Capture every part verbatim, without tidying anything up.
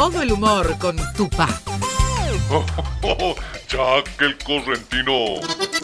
Todo el humor con Tupá. Jack el Correntino.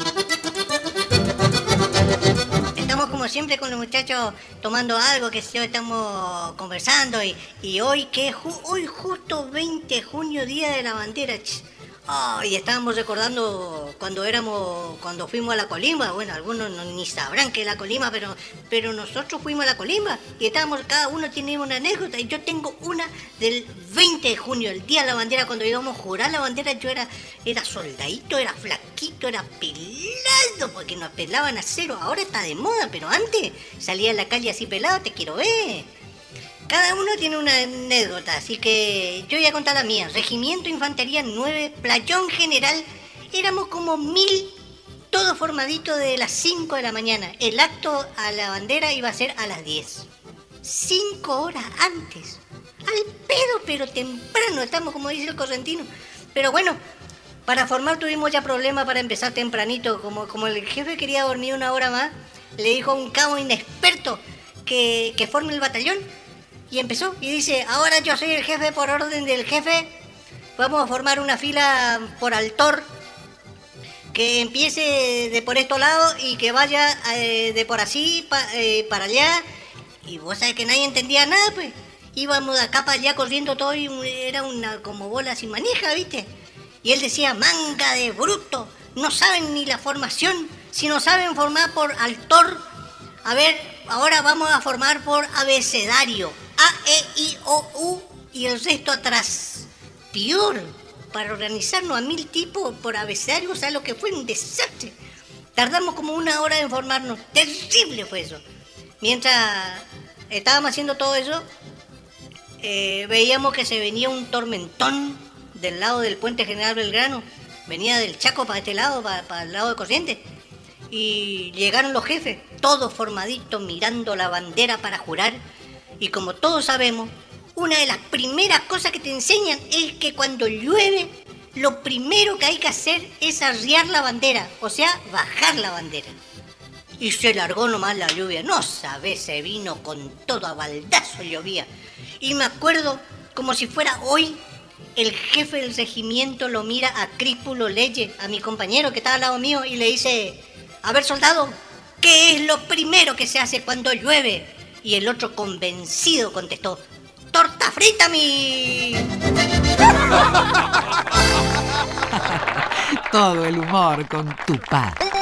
Estamos como siempre con los muchachos tomando algo, que sé yo, estamos conversando y, y hoy que ju- hoy justo veinte de junio, día de la bandera. Ch. Oh, y estábamos recordando cuando éramos, cuando fuimos a la Colima. Bueno, algunos no, ni sabrán qué es la Colima, pero, pero nosotros fuimos a la Colima y estábamos, cada uno tiene una anécdota. Y yo tengo una del veinte de junio, el día de la bandera, cuando íbamos a jurar la bandera. Yo era, era soldadito, era flaquito, era pelado, porque nos pelaban a cero. Ahora está de moda, pero antes salía a la calle así pelado, te quiero ver. Cada uno tiene una anécdota, así que yo voy a contar la mía. Regimiento Infantería nueve, Playón General. Éramos como mil, todo formadito de las cinco de la mañana. El acto a la bandera iba a ser a las diez. Cinco horas antes. Al pedo, pero temprano. Estamos como dice el correntino. Pero bueno, para formar tuvimos ya problemas para empezar tempranito. Como, como el jefe quería dormir una hora más, le dijo a un cabo inexperto que, que forme el batallón. Y empezó, y dice, ahora yo soy el jefe por orden del jefe, vamos a formar una fila por altor, que empiece de por estos lados y que vaya eh, de por así pa, eh, para allá. Y vos sabés que nadie entendía nada, pues. Íbamos de acá para allá corriendo todo y era una como bola sin manija, ¿viste? Y él decía, manga de bruto, no saben ni la formación, si no saben formar por altor. A ver, ahora vamos a formar por abecedario. A, E, I, O, U y el resto atrás. Peor, para organizarnos a mil tipos por abecedario, o sea, lo que fue un desastre. Tardamos como una hora en formarnos. Terrible fue eso. Mientras estábamos haciendo todo eso, eh, veíamos que se venía un tormentón del lado del puente General Belgrano. Venía del Chaco para este lado, para, para el lado de Corrientes. Y llegaron los jefes, todos formaditos, mirando la bandera para jurar. Y como todos sabemos, una de las primeras cosas que te enseñan es que cuando llueve, lo primero que hay que hacer es arriar la bandera, o sea, bajar la bandera. Y se largó nomás la lluvia, no sabés, se vino con todo a baldazo, llovía. Y me acuerdo, como si fuera hoy, el jefe del regimiento lo mira a Críspulo Leyes, a mi compañero que estaba al lado mío, y le dice, a ver, soldado, ¿qué es lo primero que se hace cuando llueve? Y el otro convencido contestó, ¡torta frita, mi! Todo el humor con Tupá.